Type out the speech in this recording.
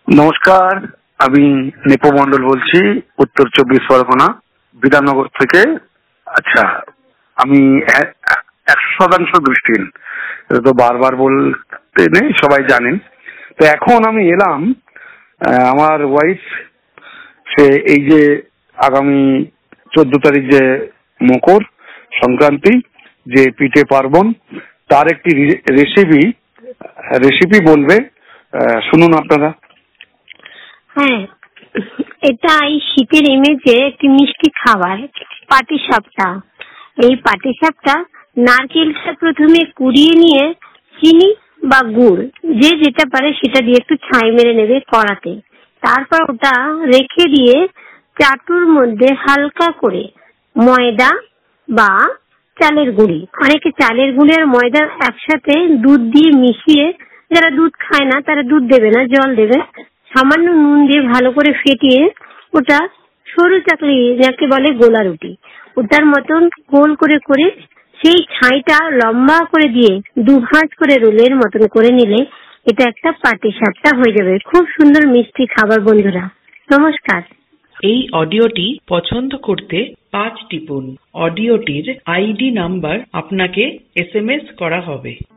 নমস্কার, আমি নিপু মন্ডল বলছি, উত্তর 24 পরগনা, বিধাননগর থেকে। আচ্ছা, আমি 100% দৃষ্টিহীন, এটা তো বারবার বলতে নেই, সবাই জানেন। তো এখন আমি এলাম, আমার ওয়াইফ সে এই যে আগামী 14 তারিখ যে মকর সংক্রান্তি, যে পিঠে পার্বণ, তার একটি রেসিপি বলবে, শুনুন আপনারা। হ্যাঁ, এটা এই শীতের ইমেজে একটি মিষ্টি খাবার, পাটিসাপটা। এই পাটিসাপটা নারকেলটা প্রথমে কুড়িয়ে নিয়ে চিনি বা গুড়, যে যেটা পারে সেটা দিয়ে একটু ছাই মেরে নেবে কড়াতে। তারপর ওটা রেখে দিয়ে চাটুর মধ্যে হালকা করে ময়দা বা চালের গুঁড়ি, অনেকে চালের গুঁড়ি আর ময়দা একসাথে দুধ দিয়ে মিশিয়ে, যারা দুধ খায় না তারা দুধ দেবে না, জল দেবে, সামান্য নুন দিয়ে ভালো করে ফেটিয়ে ওটা সরু চাকলি, যাকে বলে গোলা রুটি, ওটার মতন গোল করে করে সেই ছাইটা লম্বা করে দিয়ে দুভাঁজ করে রোলের মতন করে নিলে এটা একটা পাটিসাপটা হয়ে যাবে। খুব সুন্দর মিষ্টি খাবার বন্ধুরা। নমস্কার। এই অডিওটি পছন্দ করতে 5 টিপুন। অডিওটির আইডি নাম্বার আপনাকে SMS করা হবে।